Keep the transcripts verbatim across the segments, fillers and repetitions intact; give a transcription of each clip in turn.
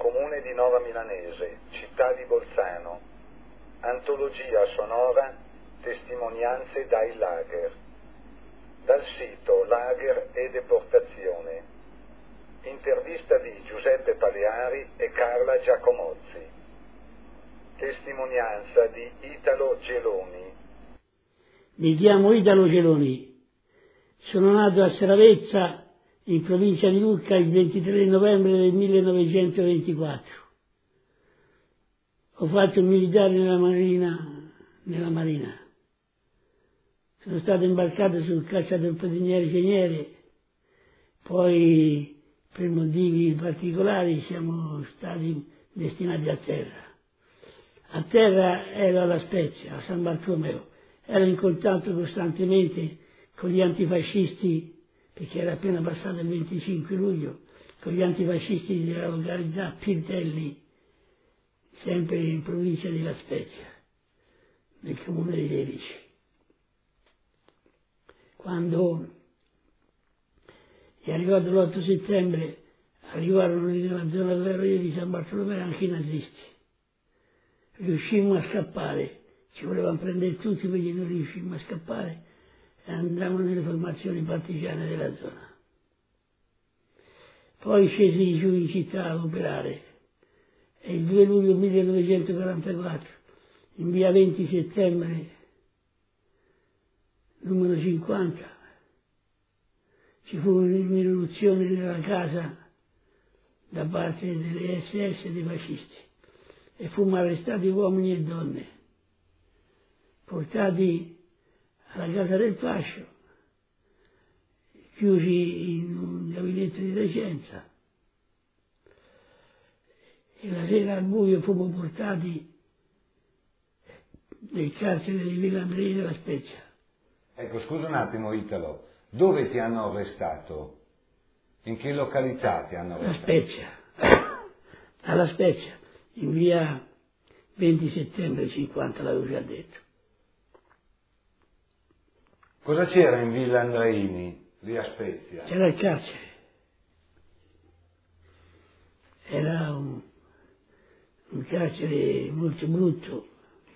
comune di Nova Milanese, città di Bolzano. Antologia sonora, testimonianze dai lager. Dal sito Lager e Deportazione. Intervista di Giuseppe Paleari e Carla Giacomozzi. Testimonianza di Italo Geloni. Mi chiamo Italo Geloni. Sono nato a Seravezza, in provincia di Lucca, il ventitré novembre del millenovecentoventiquattro. Ho fatto il militare nella marina, nella marina. Sono stato imbarcato sul cacciatorpediniere Ceniere, poi per motivi particolari siamo stati destinati a terra. A terra ero alla Spezia, a San Bartolomeo, ero in contatto costantemente con gli antifascisti, perché era appena passato il venticinque luglio, con gli antifascisti della località Pirtelli, sempre in provincia di La Spezia, nel comune di Lerici. Quando è arrivato l'otto settembre, arrivarono nella zona dove ero io di San Bartolomeo anche i nazisti. Riuscimmo a scappare, ci volevano prendere tutti perché non riuscimmo a scappare e andavamo nelle formazioni partigiane della zona. Poi scesi giù in città ad operare e il due luglio millenovecentoquarantaquattro, in via venti settembre, numero cinquanta, ci fu un'irruzione nella casa da parte delle esse esse dei fascisti e fummo arrestati uomini e donne, portati alla casa del fascio, chiusi in un gabinetto di decenza, e la sera al buio fummo portati nel carcere di Villa Andrea della Spezia. Ecco, scusa un attimo Italo, dove ti hanno arrestato? In che località ti hanno arrestato? La Spezia, alla Spezia, in via venti settembre cinquanta, l'avevo già detto. Cosa c'era in Villa Andreini, lì a Spezia? C'era il carcere. Era un, un carcere molto brutto.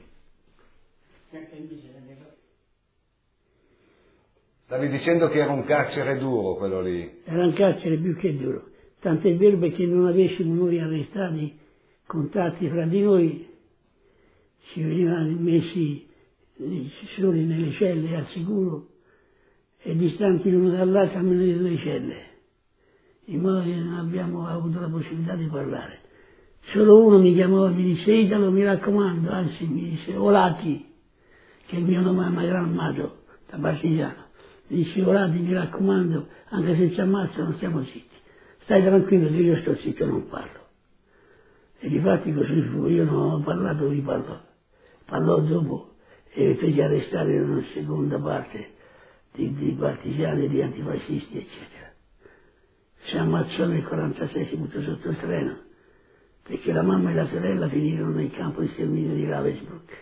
Stavi dicendo che era un carcere duro quello lì. Era un carcere più che duro. Tant'è vero che non avessimo noi arrestati contatti fra di noi, ci venivano messi soli nelle celle al sicuro e distanti l'uno dall'altro almeno di due celle, in modo che non abbiamo avuto la possibilità di parlare. Solo uno mi chiamò e mi disse: Italo, mi raccomando, anzi mi disse Olati, che è il mio nome anagrammato da partigiano. Mi disse: Olati, mi raccomando, anche se ci ammazzano stiamo zitti, stai tranquillo che io sto zitto, non parlo. E difatti così fu, io non ho parlato, lui parlò. Parlò dopo e fece arrestare una seconda parte di, di partigiani, di antifascisti, eccetera. Si ammazzò nel quarantasei, si buttò sotto il treno, perché la mamma e la sorella finirono nel campo di sterminio di Ravensbrück.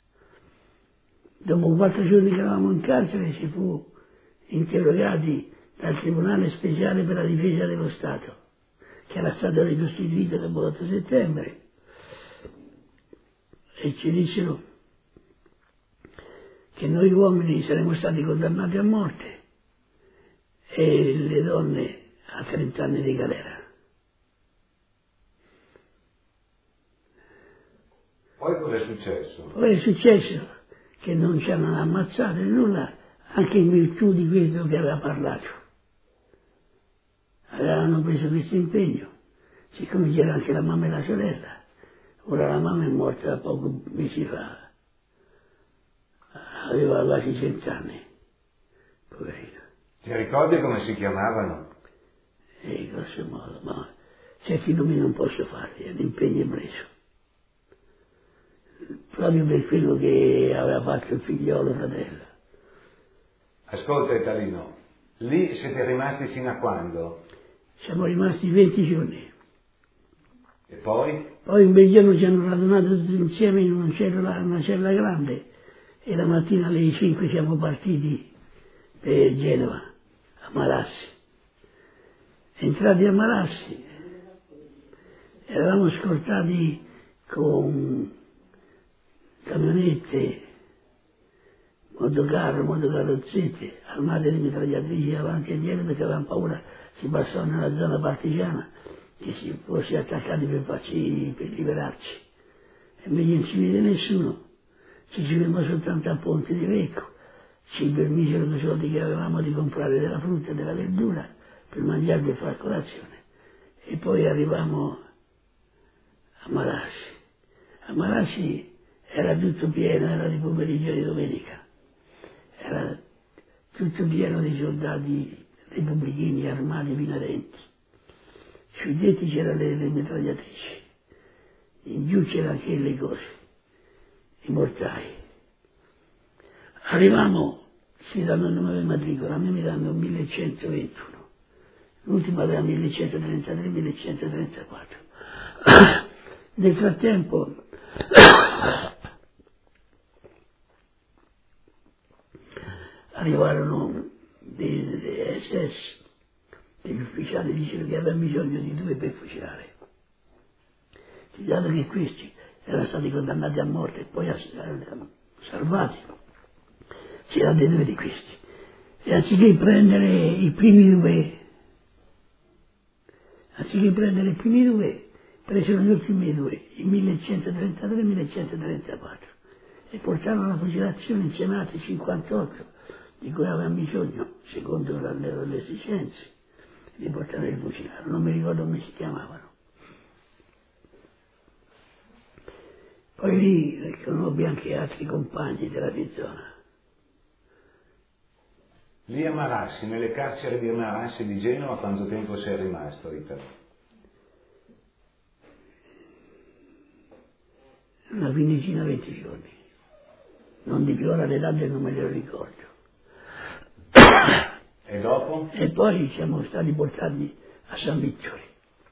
Dopo quattro giorni che eravamo in carcere si fu interrogati dal Tribunale Speciale per la Difesa dello Stato, che era stato ricostituito dopo l'otto settembre, e ci dissero che noi uomini saremmo stati condannati a morte e le donne a trenta anni di galera. Poi cosa è successo? Poi è successo che non ci hanno ammazzato né nulla, anche in virtù di questo che aveva parlato. Avevano preso questo impegno, siccome c'era anche la mamma e la sorella. Ora la mamma è morta da pochi mesi fa, aveva quasi cent'anni, poverina. Ti ricordi come si chiamavano? E grosso modo, ma certi nomi non posso farli, è un impegno preso. Proprio per quello che aveva fatto il figliolo fratello. Ascolta Italino, lì siete rimasti fino a quando? Siamo rimasti venti giorni. E poi? Poi un bel giorno ci hanno radunato tutti insieme in una cella, una cella grande e la mattina alle cinque siamo partiti per Genova, a Malassi. Entrati a Malassi Eravamo scortati con camionette, motocarro, motocarrozzette, armate di mitragliatrici avanti e dietro, perché avevamo paura si passò nella zona partigiana che si fosse attaccati per farci, per liberarci. E invece non si vede nessuno, ci si fermò soltanto a Ponte di Recco, ci permisero i soldi che avevamo di comprare della frutta e della verdura per mangiare, per fare colazione. E poi arrivavamo a Marassi. A Marassi era tutto pieno, era di pomeriggio di domenica, era tutto pieno di soldati repubblichini armati fino ai denti. Sui tetti c'erano le, le mitragliatrici, in giù c'erano anche le cose, i mortai. Arrivavamo, si danno il numero di matricola, a me mi danno millecentoventuno, l'ultima aveva millecentotrentatré millecentotrentaquattro. Nel frattempo arrivarono dei S S, degli ufficiali dicevano che avevano bisogno di due per fucilare. Dato che questi erano stati condannati a morte e poi a, a, salvati, c'erano dei due di questi. E anziché prendere i primi due, anziché prendere i primi due, presero gli ultimi due, il millecentotrentatré e il millecentotrentaquattro, e portarono alla fucilazione insieme a altri cinquantotto di cui avevano bisogno, secondo le esigenze, li portarono a fucilare. Non mi ricordo come si chiamavano. Poi lì conobbi anche altri compagni della mia zona. Lì a Marassi, nelle carceri di Marassi di Genova, quanto tempo sei rimasto, Italo? Una quindicina, venti giorni. Non di più, ora le date non me le ricordo. E dopo? E poi siamo stati portati a San Vittore,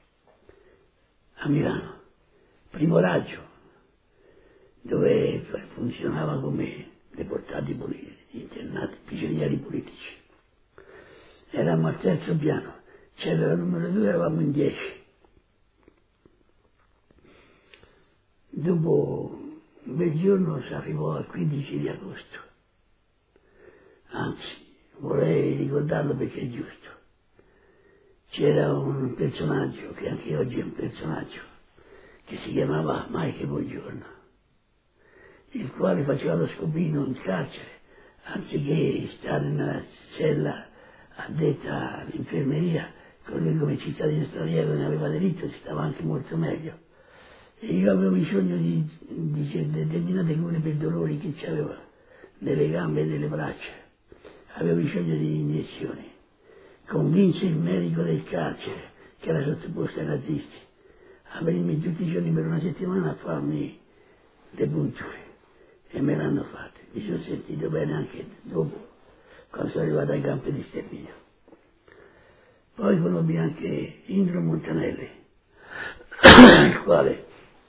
a Milano, primo raggio, dove funzionava come deportati politici, internati, prigionieri politici. Eravamo al terzo piano, c'era il numero due, eravamo in dieci. Dopo un bel giorno si arrivò al quindici di agosto, anzi vorrei ricordarlo perché è giusto. C'era un personaggio, che anche oggi è un personaggio, che si chiamava Mike Buongiorno, il quale faceva lo scopino in carcere, anziché stare nella cella addetta all'infermeria, con lui come cittadino straniero ne aveva diritto, si stava anche molto meglio. E io avevo bisogno di, di determinate cure per dolori che c'aveva nelle gambe e nelle braccia, avevo bisogno di iniezioni. Convinse il medico del carcere, che era sottoposto ai nazisti, a venirmi tutti i giorni per una settimana a farmi le punture, e me l'hanno fatte. Mi sono sentito bene anche dopo, quando sono arrivato ai campi di sterminio. Poi conobbi anche Indro Montanelli, il quale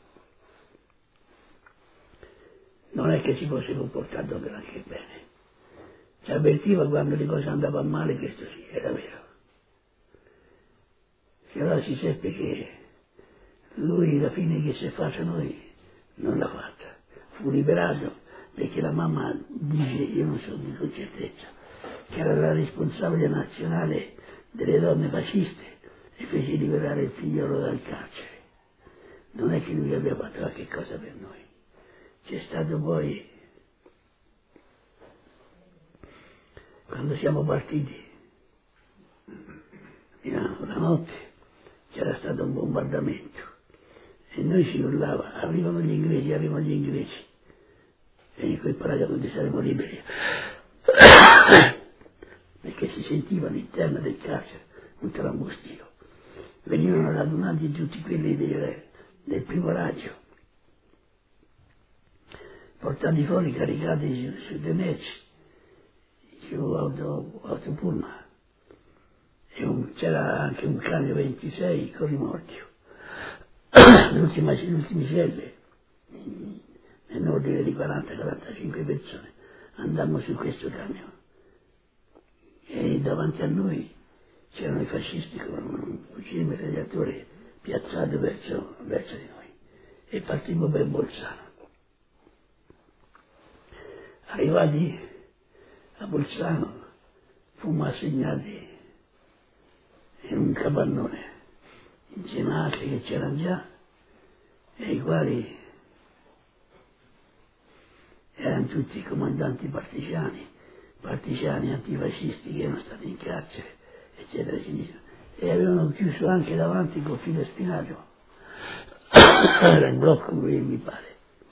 non è che si fosse comportato granché bene. Ci avvertiva quando le cose andavano male, questo sì, era vero. Se allora si seppe che lui la fine che si è fatta noi non l'ha fatta. Fu liberato perché la mamma dice, io non so di con certezza, che era la responsabile nazionale delle donne fasciste e fece liberare il figliolo dal carcere. Non è che lui abbia fatto qualche cosa per noi. C'è stato poi, quando siamo partiti, Milano, la notte c'era stato un bombardamento e noi si urlava, arrivano gli inglesi, arrivano gli inglesi, e in quel paragone saremo liberi, perché si sentiva all'interno del carcere un tramustio. Venivano radunati tutti quelli del, del primo raggio, portati fuori, caricati su, su dei mezzi, su auto, autopullman, e un, c'era anche un camion ventisei con rimorchio. L'ultima, le ultime celle, nell'ordine di quaranta quarantacinque persone, andammo su questo camion e davanti a noi c'erano i fascisti con un fucile mitragliatore piazzato verso, verso di noi e partimmo per Bolzano. Arrivati a Bolzano fummo assegnati in un capannone insieme a altri che c'erano già e i quali erano tutti comandanti partigiani, partigiani antifascisti che erano stati in carcere, eccetera, eccetera. E avevano chiuso anche davanti col filo spinato. Era il blocco qui, mi pare.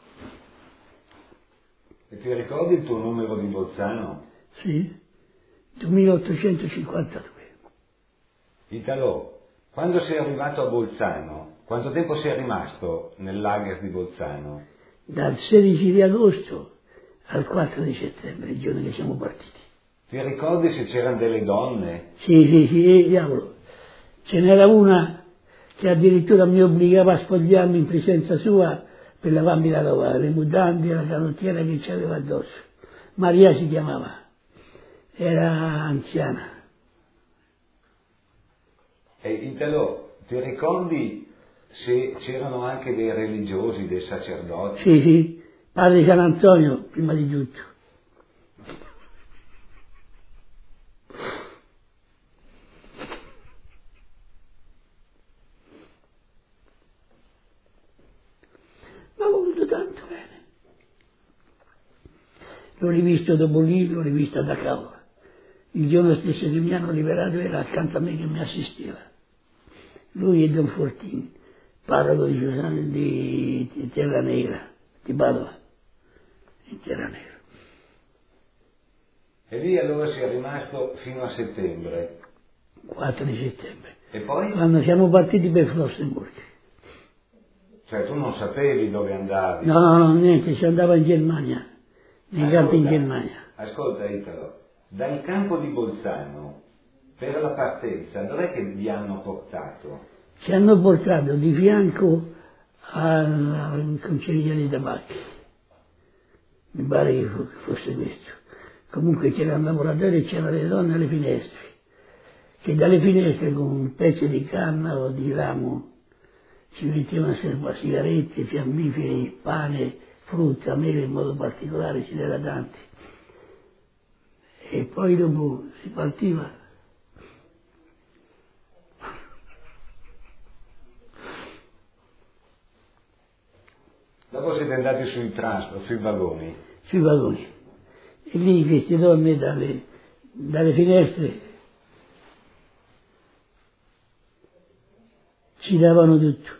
E ti ricordi il tuo numero di Bolzano? Sì, duemilaottocentocinquantadue. Italo, quando sei arrivato a Bolzano, quanto tempo sei rimasto nel lager di Bolzano? Dal sedici di agosto al quattro di settembre, il giorno che siamo partiti. Ti ricordi se c'erano delle donne? Sì, sì, sì, eh, diavolo. Ce n'era una che addirittura mi obbligava a spogliarmi in presenza sua per lavarmi la roba, le mutande e la canottiera che ci aveva addosso. Maria si chiamava, era anziana. E Italo, ti ricordi se c'erano anche dei religiosi, dei sacerdoti? Sì, sì, padre San Antonio, prima di tutto. Mi ha voluto tanto bene. L'ho rivisto dopo lì, l'ho rivisto a Dachau. Il giorno stesso che mi hanno liberato era accanto a me che mi assisteva. Lui e Don Fortini, parroco di, di, di Terra Negra, di Padova, in Terra Negra. E lì allora sei rimasto fino a settembre? quattro di settembre. E poi? Quando siamo partiti per Flossenburg. Cioè tu non sapevi dove andavi? No, no, no, niente, si andava in Germania, nei campi in Germania. Ascolta Italo, dal campo di Bolzano per la partenza, dov'è che vi hanno portato? Ci hanno portato di fianco alla conceria dei tabacchi, mi pare che fosse questo. Comunque c'erano lavoratori e c'erano le donne alle finestre, che dalle finestre con un pezzo di canna o di ramo ci mettevano a serva sigarette, fiammiferi, pane, frutta, mele in modo particolare, ce n'era tanti. E poi dopo si partiva. Dopo siete andati sui trasporti, sui vagoni? Sui vagoni. E lì queste donne dalle, dalle finestre ci davano tutto.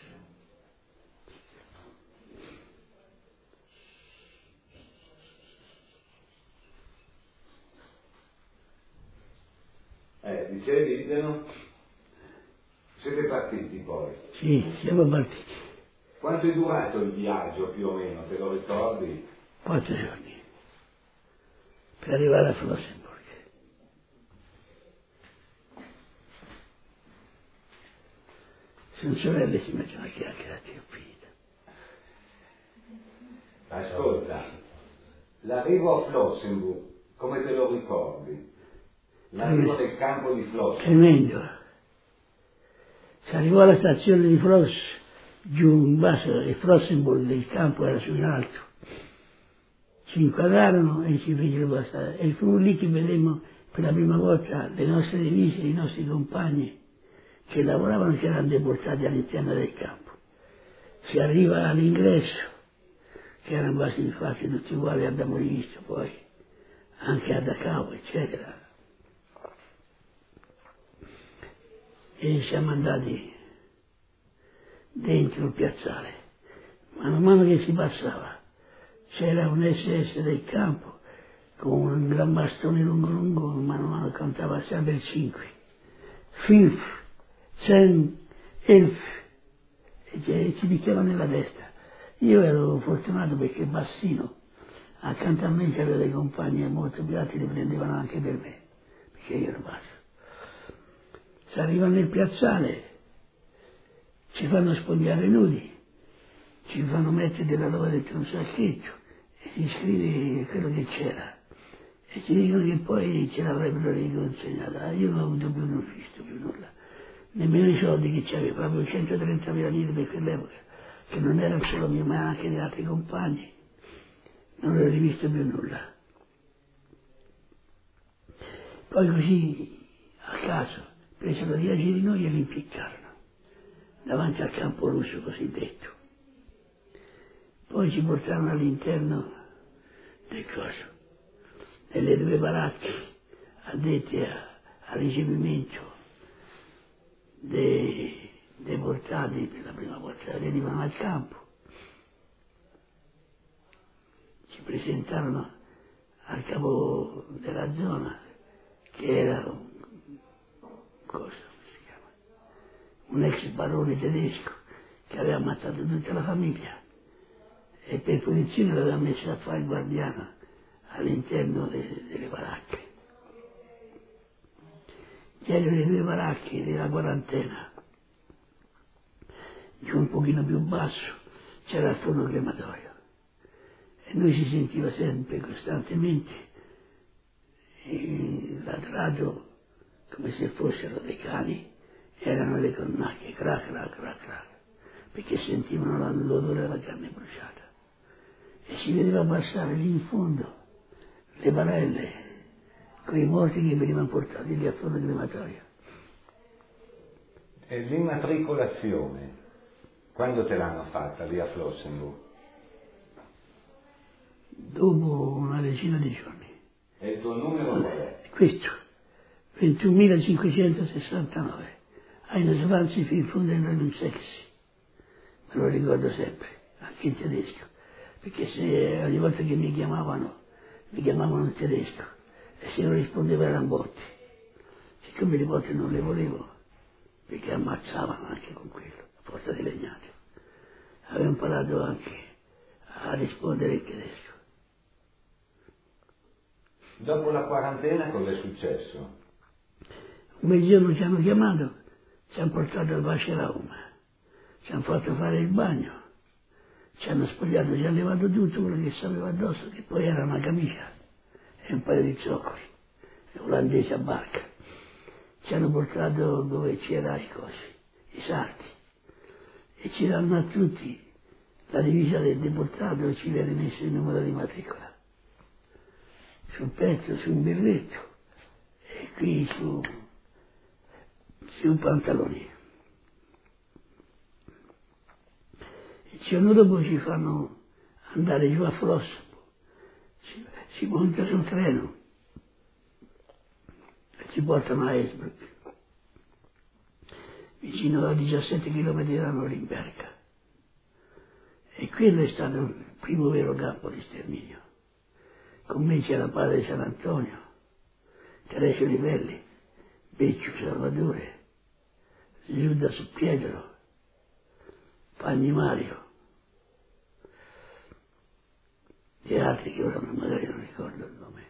Eh, dicevi, Italo? Siete partiti poi? Sì, siamo partiti. Quanto è durato il viaggio più o meno, te lo ricordi? Quattro giorni. Per arrivare a Flossenburg. Sono sorelle si mettono a chiacchierare più finita. Ascolta, l'arrivo a Flossenburg, come te lo ricordi? L'arrivo del campo di Flossenburg. Tremendo. Si arrivò alla stazione di Floss, giù in basso, e Flossenburg, il campo era su in alto. Ci inquadrarono e ci fecero passare. E fu lì che vedemmo per la prima volta le nostre divise, i nostri compagni che lavoravano, che erano deportati all'interno del campo. Si arriva all'ingresso, che erano quasi infatti tutti uguali, abbiamo rivisto poi, anche a Dachau, eccetera. E siamo andati dentro il piazzale. Mano a mano che si passava c'era un esse esse del campo con un gran bastone lungo lungo, mano a mano cantava sempre il cinque. Fünf, zehn, elf, e ci diceva nella testa. Io ero fortunato perché bassino, accanto a me c'erano dei compagni molto più alti, li prendevano anche per me, perché io ero basso. Si arriva nel piazzale, ci fanno spogliare nudi, ci fanno mettere della roba dentro un sacchetto e si scrive quello che c'era. E ci dicono che poi ce l'avrebbero riconsegnata. Io non ho avuto più, non ho visto più nulla. nemmeno i soldi che c'aveva, proprio centotrentamila lire per quell'epoca, che non era solo mio ma anche di altri compagni, non ho rivisto più nulla. Poi così, a caso, presero dieci di noi e li impiccarono, davanti al campo russo cosiddetto. Poi ci portarono all'interno del coso, delle due baracche addette a, al ricevimento dei deportati per la prima volta che venivano al campo. Ci presentarono al capo della zona, che era un, cosa si chiama, un ex barone tedesco che aveva ammazzato tutta la famiglia e per punizione l'aveva messo a fare il guardiano all'interno de, delle baracche. Dietro le due baracche della quarantena, giù un pochino più basso, c'era il forno crematorio e noi si sentiva sempre, costantemente, ladrato come se fossero dei cani, erano le cornacche, crac, crac, crac, crac, perché sentivano l'odore della carne bruciata. E si vedeva passare lì in fondo le barelle con i morti che venivano portati lì al forno crematorio. E l'immatricolazione, quando te l'hanno fatta lì a Flossenburg? Dopo una decina di giorni. E il tuo numero qual è? Questo, ventunomilacinquecentosessantanove, eine zwanzig fünfhundertneunundsechzig, me lo ricordo sempre, anche in tedesco, perché se ogni volta che mi chiamavano, mi chiamavano in tedesco, e se non rispondevo erano botti. Siccome le botte non le volevo, perché ammazzavano anche con quello, a forza di legnate, avevo imparato anche a rispondere in tedesco. Dopo la quarantena cosa è successo? Un bel giorno ci hanno chiamato, ci hanno portato al Vasceraum, ci hanno fatto fare il bagno, ci hanno spogliato, ci hanno levato tutto quello che sapeva addosso, che poi era una camicia e un paio di zoccoli, olandese a barca. Ci hanno portato dove c'era i cosi, i sarti, e ci danno a tutti la divisa del deportato e ci viene messo il numero di matricola sul petto, su un berretto e qui su, sui pantaloni. Il giorno dopo ci fanno andare giù a Flossenburg, si, si monta sul treno e ci portano a Esbruck, vicino a diciassette chilometri da Norimberga. E quello è stato il primo vero campo di sterminio. Con me c'era padre San Antonio, Teresio Livelli, Becciu Salvatore, Giudas Pietro, Pagni Mario e altri che ora magari non ricordo il nome.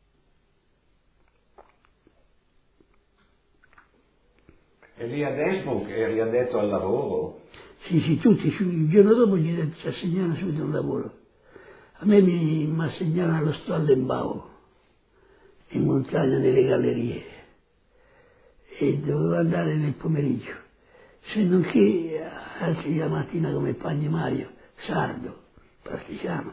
E lì ad Esbruck eri addetto al lavoro? Sì, sì, tutti, il giorno dopo ci, ci assegnano subito un lavoro. A me mi, mi assegnarono allo Stollenbau, in montagna nelle gallerie, e dovevo andare nel pomeriggio, se non che altri la mattina come Pagni Mario, sardo, partigiano.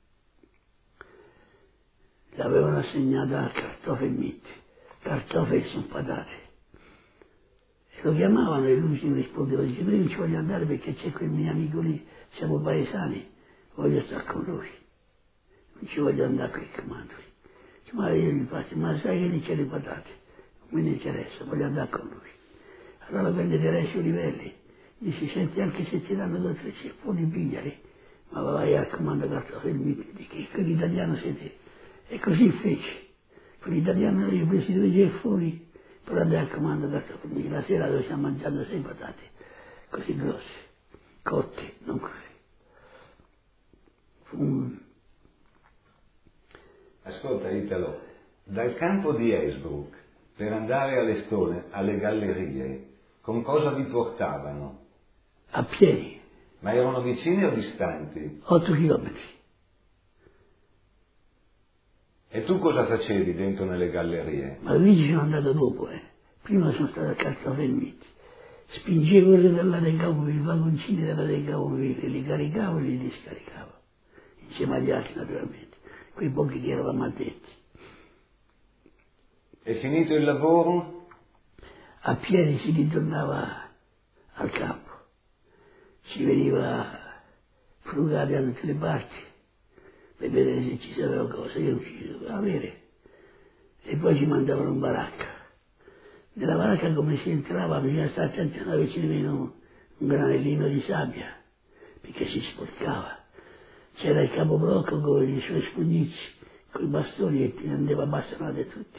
L'avevano assegnata a Kartoffelmit, cartofeli sono patate. E lo chiamavano e lui si rispondeva, diceva, io non ci voglio andare perché c'è quel mio amico lì, siamo paesani, voglio stare con lui. Non ci voglio andare qui comando. Ma io gli faccio, ma sai che lì c'è le patate? Non mi interessa, voglio andare con lui. Allora venne Teresio Livelli, dice, senti, anche se ti danno due o tre ceffoni, pigliali, ma vai al comando Kartoffelmit, di che quell'italiano siete. E così fece. Quell'italiano io ho preso due ceffoni per andare al comando Kartoffelmit. La sera dove stiamo mangiando sei patate, così grosse, cotte, non così. Fu un... Ascolta Italo, dal campo di Esbruck per andare alle Stone, alle gallerie, con cosa vi portavano? A piedi. Ma erano vicini o distanti? Otto chilometri. E tu cosa facevi dentro nelle gallerie? Ma lì ci sono andato dopo, eh. Prima sono stato a Kartoffelmit. spingevo dalla Decaumoville, i vagoncini della Decaumoville, li caricavo e li discaricavo, insieme agli altri naturalmente, quei pochi che eravamo addetti. E finito il lavoro? A piedi si ritornava al campo, si veniva frugati da tutte le parti per vedere se ci sapeva cosa, io riuscivo a avere, e poi ci mandavano in baracca. Nella baracca come si entrava bisogna stare attenti a non averci nemmeno un granellino di sabbia, perché si sporcava. C'era il capoblocco con i suoi spugnizi, con i bastoni e ti andava bastonate tutti.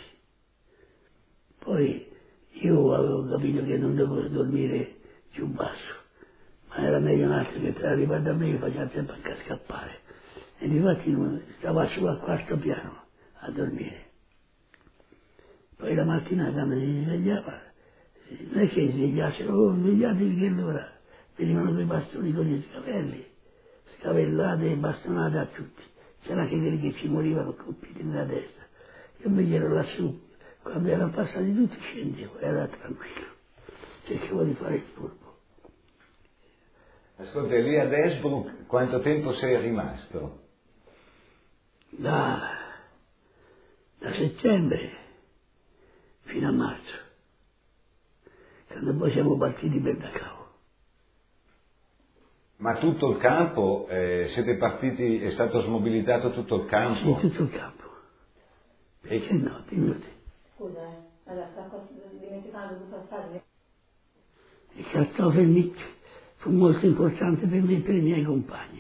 Poi io avevo capito che non dovevo dormire più basso, ma era meglio un altro che per arrivare da me mi faceva sempre anche a scappare. E infatti stava su al quarto piano a dormire. Poi la mattina quando si svegliava, non è che si svegliassero, oh svegliatevi che l'ora, venivano quei bastoni con gli scavelli, scavellate e bastonate a tutti. C'era anche quelli che ci morivano colpiti nella testa. Io mi ero lassù, quando erano passati tutti scendevo, era tranquillo, cercavo di fare il furbo. Ascolta, lì ad Esbrook quanto tempo sei rimasto? Da, da settembre fino a marzo, quando poi siamo partiti per Dachau. Ma tutto il campo, eh, siete partiti, è stato smobilitato tutto il campo? Sì, tutto il campo. Perché no, dimmi te. Scusa, eh, allora sto dimenticando tutta storia. Il Kartoffelnik fu molto importante per me e per i miei compagni,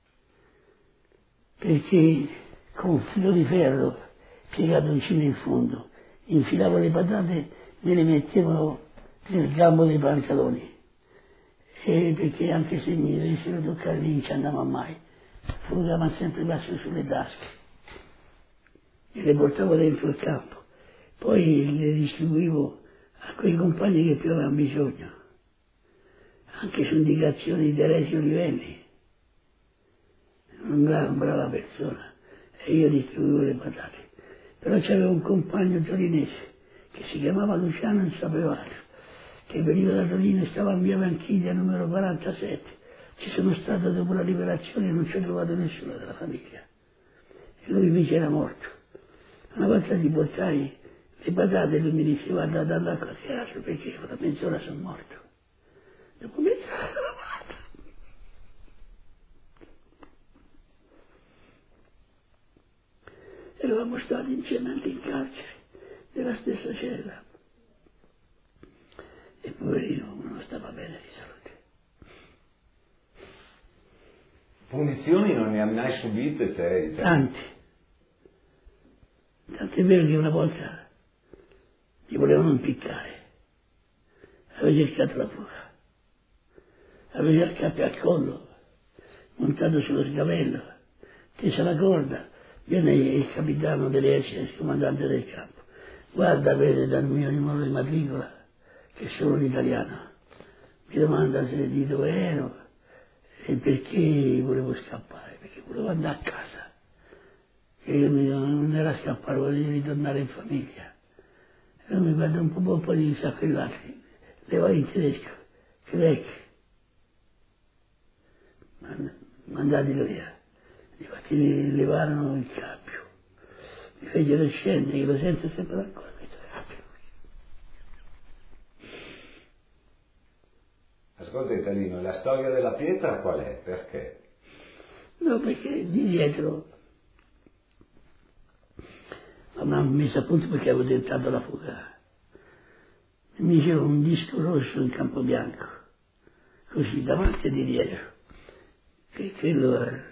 perché con un filo di ferro piegato vicino in fondo infilavo le patate, me le mettevo nel gambo dei pantaloni, e perché anche se mi dovessero toccare lì non ci andava mai, frugavano sempre basso sulle tasche e le portavo dentro il campo, poi le distribuivo a quei compagni che più avevano bisogno, anche su indicazioni di Teresio Livelli, una brava persona, e io distribuivo le patate. Però c'aveva un compagno torinese che si chiamava Luciano Insapevato, che veniva da Torino e stava in via Vanchiglia numero quarantasette. Ci sono stato dopo la liberazione e non ci ho trovato nessuno della famiglia. E lui invece era morto. Una volta gli portai le patate e lui mi disse guarda dall'acqua a teatro perché fra mezz'ora sono morto. Dopo mezz'ora sono morto. Eravamo stati insieme anche in carcere, nella stessa cella. E poverino non stava bene di salute. Punizioni non ne hai mai subite te? te? Tante. Tant'è vero che una volta mi volevano impiccare. Avevo cercato la fuga. Avevo il capo al collo, montato sullo sgabello, tesa la corda. Viene il capitano delle S S, il comandante del campo. Guarda, vede dal mio numero di matricola che sono un italiano. Mi domanda se di dove ero e perché volevo scappare, perché volevo andare a casa. E io mi, non era scappare, volevo ritornare in famiglia. E lui mi guarda un po', un po' di saccellati, leva in tedesco, Quebec. Mandatelo via. Infatti mi levarono il cappio, mi fecero scendere, che lo sento sempre ancora questo cappio. Ascolta Italino, la storia della pietra qual è? Perché? No, perché di dietro mi hanno messo a punto perché avevo tentato la fuga. Mi diceva un disco rosso in campo bianco, così davanti e di dietro, che quello era.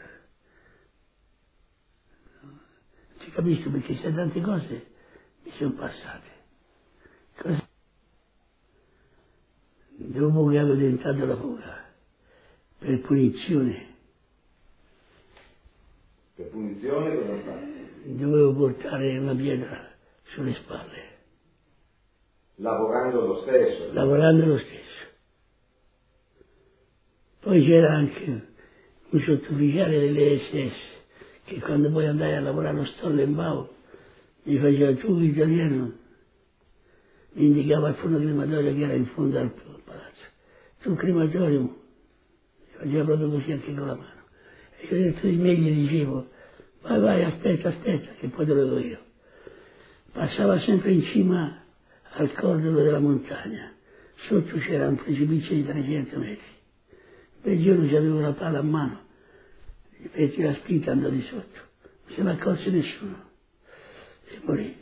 Ci capisco perché se tante cose mi sono passate. Cose... Dopo che avevo tentato la fuga, per punizione. Per punizione cosa fa? Dovevo portare una pietra sulle spalle. Lavorando lo stesso? Lavorando lo stesso. Poi c'era anche un sottufficiale delle S S che quando poi andai a lavorare allo Stollenbau mi faceva tu italiano, mi indicava il forno crematorio che era in fondo al palazzo. sul crematorium, faceva proprio così anche con la mano. E io dentro di me gli dicevo, vai, vai, aspetta, aspetta, che poi te lo do io. Passava sempre in cima al cordolo della montagna, sotto c'era un precipizio di trecento metri. Quel giorno c'avevo la pala a mano, gli feci la spinta, andò di sotto, non se ne accorse nessuno e morì.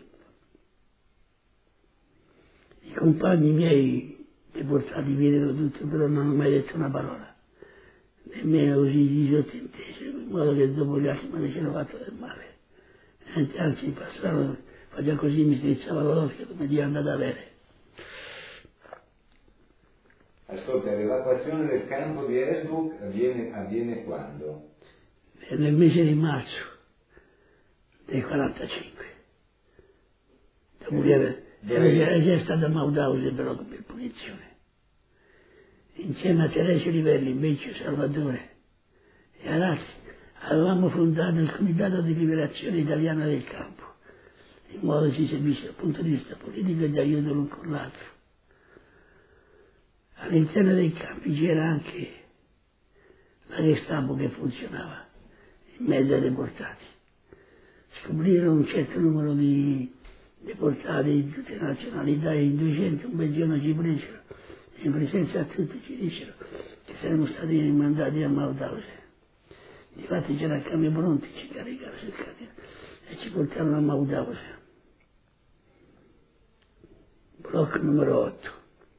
I compagni miei deportati videro tutto, però non hanno mai detto una parola, nemmeno così di sottinteso, in modo che dopo gli altri mi avessero fatto del male. Anzi, passarono, faceva così, mi strizzava l'occhio come di andare ad avere. Ascolta, l'evacuazione del campo di Innsbruck avviene, avviene quando? Nel mese di marzo del quarantacinque. Dopo che era, era già stata a Mauthausen però per punizione. Insieme a Teresio Livelli, Beccio, Salvatore e ad altri avevamo fondato il Comitato di Liberazione Italiana del Campo, in modo che si servisse dal punto di vista politico e di aiuto l'un con l'altro. All'interno dei campi c'era anche la Gestapo che funzionava in mezzo ai deportati. Scoprirono un certo numero di deportati di tutte le nazionalità e in duecento un bel giorno ci presero e in presenza a tutti ci dissero che saremmo stati rimandati a Mauthausen. Infatti c'era il camion pronto, ci caricarono sul camion e ci portarono a Mauthausen. Blocco numero otto.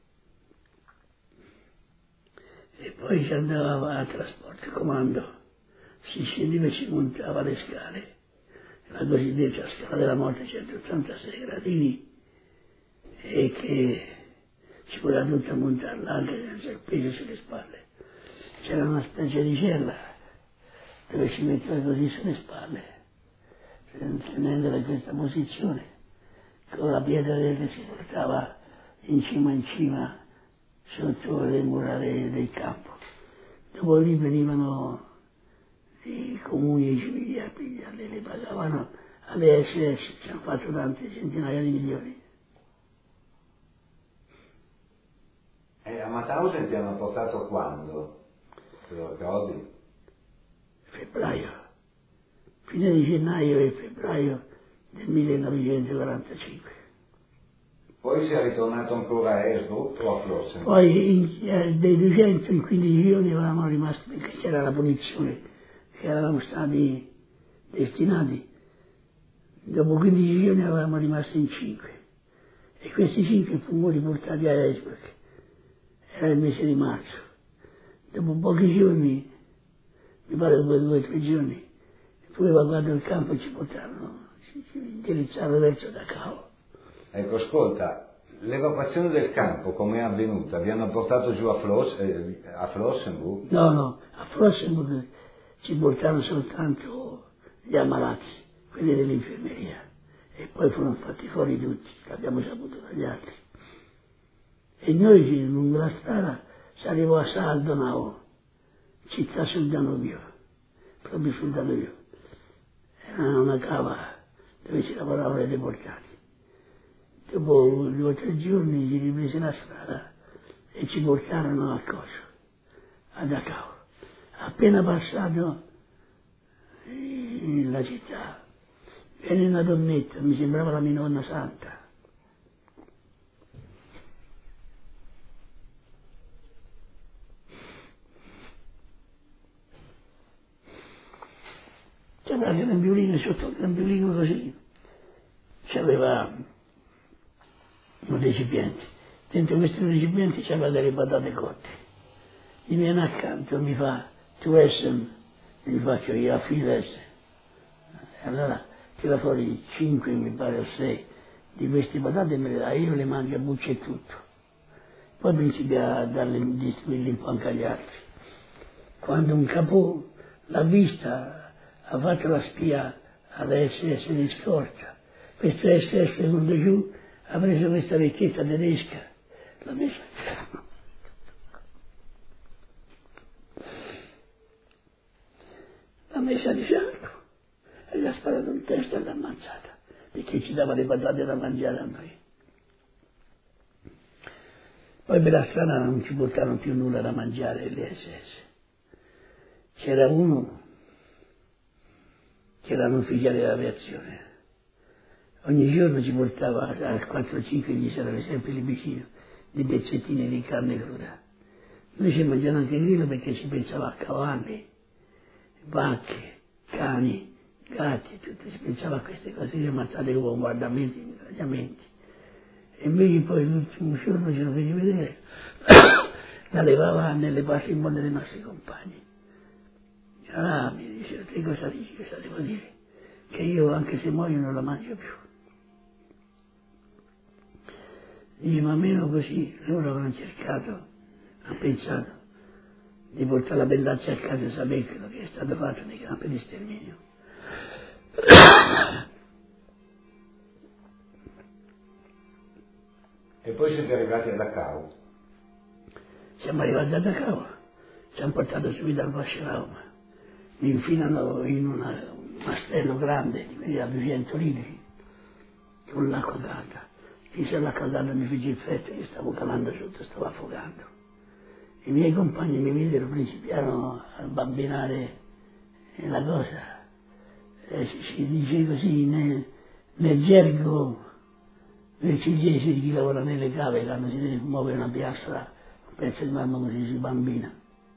E poi ci andava a trasporto comando, si scendeva e si montava le scale, la cosiddetta scala della morte, centottantasei gradini, e che ci poteva tutta montarla anche senza il peso sulle spalle. C'era una specie di cella dove si metteva così sulle spalle, tenendola in questa posizione, con la pietra che si portava in cima in cima sotto le mura del campo. Dopo lì venivano i comuni e i civili a pigliarle, le pagavano alle S S, ci hanno fatto tante centinaia di milioni. E a Mauthausen ti hanno portato quando? Te lo ricordi? Febbraio, fine di gennaio e febbraio del millenovecentoquarantacinque. Poi sei ritornato ancora a Innsbruck o a Flossenburg? Poi in, eh, dei duecento in quindici giorni eravamo rimasti, perché c'era la punizione, che eravamo stati destinati. Dopo quindici giorni eravamo rimasti in cinque. E questi cinque fummo riportati a Innsbruck. Era il mese di marzo. Dopo pochi giorni, mi pare dopo due o tre giorni, fu evacuato il campo e ci portarono, ci, ci indirizzarono verso Dachau. Ecco, ascolta, l'evacuazione del campo come è avvenuta? Vi hanno portato giù a, Floss, eh, a Flossenburg? No, no, a Flossenburg ci portarono soltanto gli ammalati, quelli dell'infermeria, e poi furono fatti fuori tutti, l'abbiamo saputo dagli altri. E noi lungo la strada si arrivò a Saldonau, città sul Danubio, proprio sul Danubio. Era una cava dove si lavoravano i deportati. Dopo due o tre giorni si riprese la strada e ci portarono a Coso, a Dachau. Appena passato la città, venne una donnetta, mi sembrava la mia nonna santa. C'era il grembiulino, sotto il grembiulino così, c'aveva un recipiente. Dentro questo recipiente c'aveva delle patate cotte. Mi viene accanto, mi fa, tu essen, mi faccio io a filo essen. E allora tira fuori cinque, mi pare, o sei di queste patate e me le dà, io le mangio a bucce e tutto. Poi principi a darle, distribuirle un po' anche agli altri. Quando un capo l'ha vista, ha fatto la spia alla S S di scorta. Questo S S venuto giù, ha preso questa vecchietta tedesca, l'ha messa a fianco. L'ha messa di fianco e gli ha sparato in testa e l'ha ammazzata, perché ci dava le patate da mangiare a noi. Poi per la strada non ci portarono più nulla da mangiare le S S. C'era uno che era un ufficiale dell'aviazione, ogni giorno ci portava al quattro cinque, gli sarebbe sempre lì vicino, di pezzettini di carne cruda. Noi ci mangiavamo anche il grillo perché si pensava a cavalli, vacche, cani, gatti, tutto, si pensava a queste cose, li ammazzate come bombardamenti, ingrediamenti. E invece poi l'ultimo giorno ce lo fece vedere, la levava nelle parti in modo dei nostri compagni. Ah, mi dice, te cosa dici, cosa devo dire? Che io anche se muoio non la mangio più. Dice, ma almeno così loro avranno cercato, hanno pensato di portare la bellezza a casa e sapere quello che è stato fatto nei campi di sterminio. E poi siete arrivati a Dachau? Siamo arrivati a Dachau, ci hanno portato subito al Vascelauma. Mi infilano in una, un mastello grande, di quelli da duecento litri, con l'acqua calda. Chi se l'acqua calda mi fece il effetto che stavo calando sotto, stavo affogando. I miei compagni mi videro, principiarono a bambinare la cosa. Eh, si, si dice così nel, nel gergo vercigliese di chi lavora nelle cave, quando si deve muovere una piastra, un pezzo di marmo così si bambina.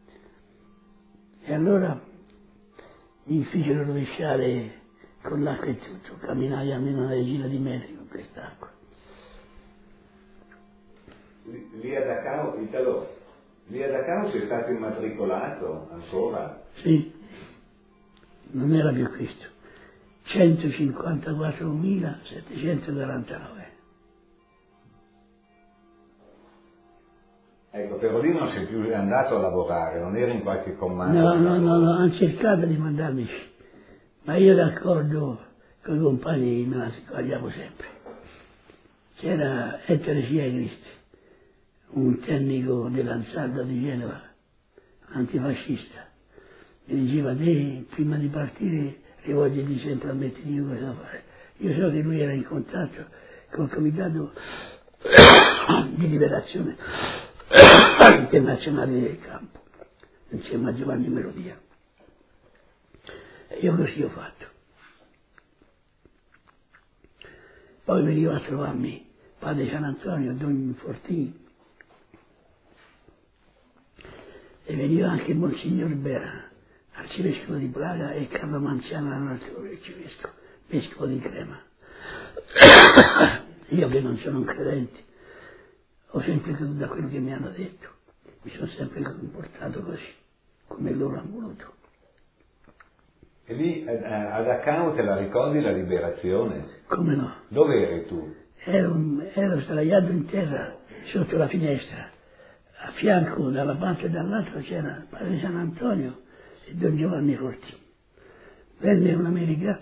E allora mi fecero rovesciare con l'acqua e tutto, camminai almeno una decina di metri con quest'acqua. Lì a Dachau, Italo, lì a Dachau sei stato immatricolato ancora? Sì, non era più questo, centocinquantaquattromilasettecentoquarantanove. Ecco, però lì non sei più andato a lavorare, non eri in qualche comando? No, no, no, no, hanno cercato di mandarmi, ma io d'accordo con i compagni me la sbagliavo sempre. C'era Ettore Siegfried, un tecnico dell'Ansaldo di Genova, antifascista, mi diceva, te prima di partire rivolgiti sempre a me, ti dico cosa fare. Io so che lui era in contatto col Comitato di Liberazione Internazionale del Campo, insieme a Giovanni Melodia. E io così ho fatto. Poi veniva a trovarmi padre San Antonio, Don Fortini, e veniva anche Monsignor Bera, arcivescovo di Praga, e Carlo Manziano, arcivescovo, vescovo di Crema. Io che non sono un credente, ho sempre creduto a quello che mi hanno detto, mi sono sempre comportato così, come loro hanno voluto. E lì a Dachau te la ricordi la liberazione? Come no? Dove eri tu? Ero, ero sdraiato in terra sotto la finestra, a fianco dalla parte e dall'altra c'era padre San Antonio e Don Giovanni Forti. Venne un americano,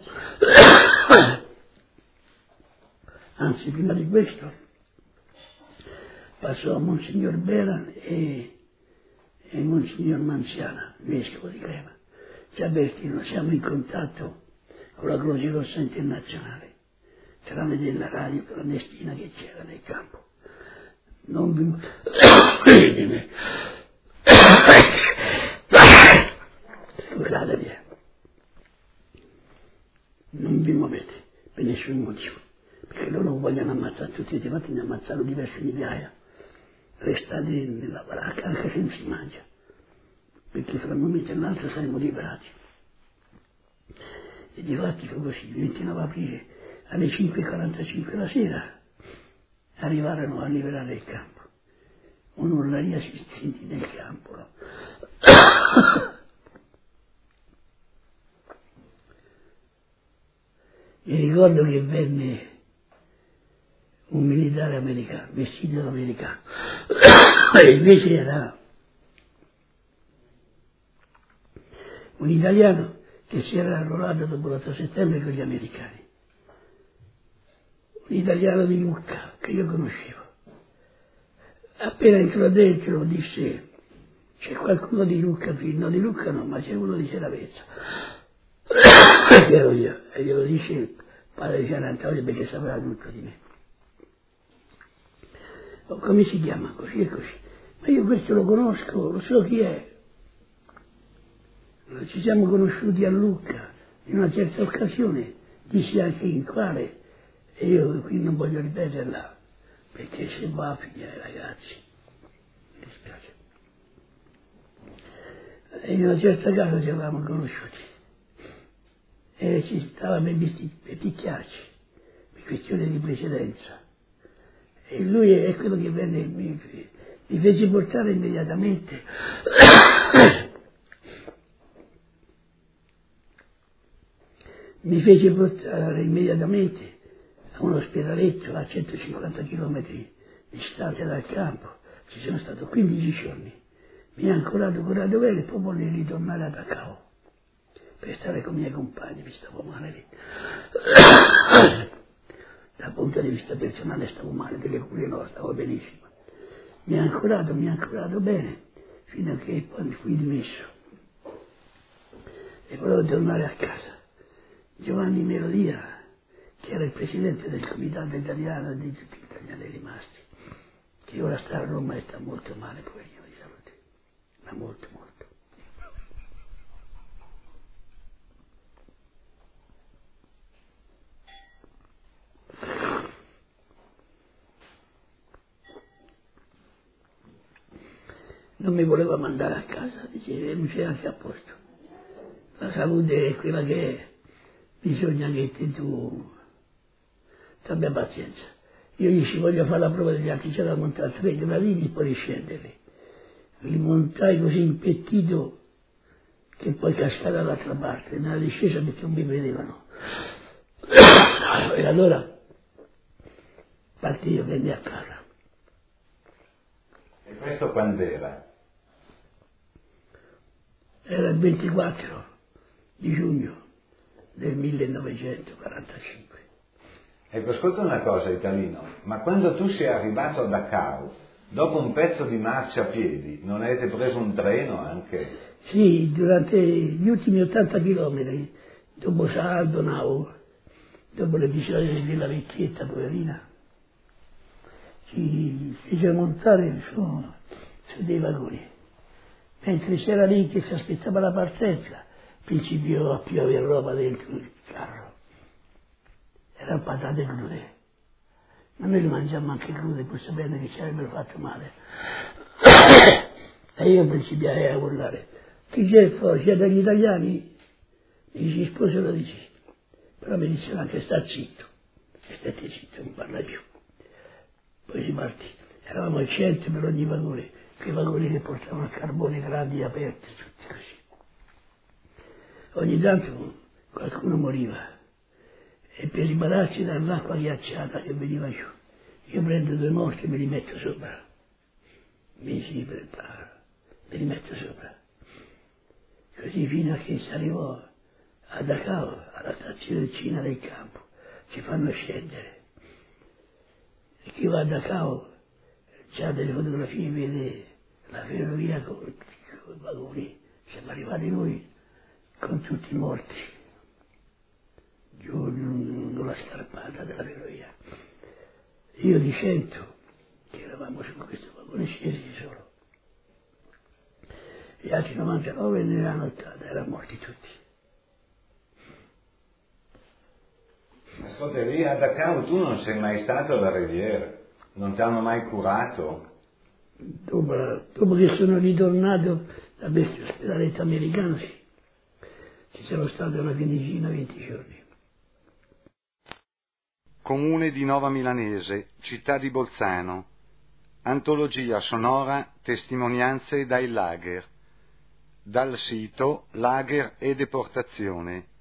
anzi prima di questo passò a Monsignor Bera e, e Monsignor Manziana, vescovo di Crema. Ci avvertirono, siamo in contatto con la Croce Rossa Internazionale, tramite la radio clandestina che c'era nel campo. Non vi... Scusatemi, non vi muovete per nessun motivo, perché loro vogliono ammazzare tutti i matini, ammazzano diverse migliaia. Restate nella baracca anche se non si mangia, perché fra un momento e l'altro saremo liberati. E difatti fu così, il ventinove aprile alle cinque e quarantacinque la sera arrivarono a liberare il campo. Un'urlaria si sentì nel campo. No? Mi ricordo che venne un militare americano, vestito da americano, e invece era un italiano che si era arruolato dopo l'otto settembre con gli americani. Un italiano di Lucca che io conoscevo. Appena entrò dentro disse, c'è qualcuno di Lucca qui? No, di Lucca no, ma c'è uno di Seravezza. Che ero io, e glielo dice il padre di San Antonio perché sapeva tutto di me. oh, come si chiama? Così e così. Ma io questo lo conosco, lo so chi è. Ci siamo conosciuti a Lucca in una certa occasione, dissi anche in quale, e io qui non voglio ripeterla, perché se va a finire, ragazzi, mi dispiace. E in una certa casa ci eravamo conosciuti e ci stava per, per picchiarci, per questione di precedenza. E lui è quello che venne, mi, mi fece portare immediatamente mi fece portare immediatamente a un ospedaletto a centocinquanta chilometri distante dal campo. Ci sono stato quindici giorni. Mi ha ancorato con Radovelle e poi volle ritornare a Dachau per stare con i miei compagni. Mi stavo male lì. Dal punto di vista personale stavo male, delle cure no, stavo benissimo. Mi ha ancorato, mi ha ancorato bene, fino a che poi mi fui dimesso e volevo tornare a casa. Giovanni Melodia, che era il presidente del comitato italiano di tutti gli italiani rimasti, che ora sta a Roma e sta molto male, poverino di salute, ma molto molto. Non mi voleva mandare a casa, diceva, mi c'era anche a posto. La salute è quella che è, bisogna che tu, tu abbia pazienza. Io gli ci voglio fare la prova degli altri, c'era da montare tre gradini e poi riscenderli. Li montai così impettito che poi cascare dall'altra parte, nella discesa perché non mi vedevano. E allora partì io, venni a casa. E questo quando era? Era il ventiquattro di giugno del millenovecentoquarantacinque. Ecco, ascolta una cosa, Italino, ma quando tu sei arrivato a Dachau, dopo un pezzo di marcia a piedi, non avete preso un treno anche? Sì, durante gli ultimi ottanta chilometri, dopo Saldonau, dopo l'episodio della vecchietta poverina, ci fece montare su, su dei vagoni. Mentre c'era lì che si aspettava la partenza, principiò a piovere roba dentro il carro. Erano patate crude. Ma noi le mangiammo anche crude, pur sapendo che ci avrebbero fatto male. E io principiai a urlare. Chi c'è fuori? C'è degli italiani? Mi dici, sposo lo dici. Però mi dicevano anche sta zitto. E state zitto, non parla più. Poi si partì. Eravamo a cento per ogni vagone, quei vagoni che portavano a carbone grandi aperti, tutti così. Ogni tanto qualcuno moriva e per ripararsi dall'acqua ghiacciata che veniva giù, io prendo due morti e me li metto sopra. Mi si prepara, me li metto sopra. Così fino a che si arrivò a Dachau, alla stazione Cina del campo, ci fanno scendere. E chi va a Dachau c'ha delle fotografie, vede la ferrovia con i vagoni. Siamo arrivati noi con tutti i morti giù lungo la scarpata della ferrovia. Io di cento che eravamo su questo vagone scesi solo, gli altri novantanove nella nottata erano morti tutti. Ascolta, lì a Dachau tu non sei mai stato alla Riviera, non ti hanno mai curato? Dopo, dopo che sono ritornato da questo ospedaletto americano, sì, ci sono stato una quindicina, venti giorni. Comune di Nova Milanese, città di Bolzano, antologia sonora Testimonianze dai lager, dal sito Lager e Deportazione,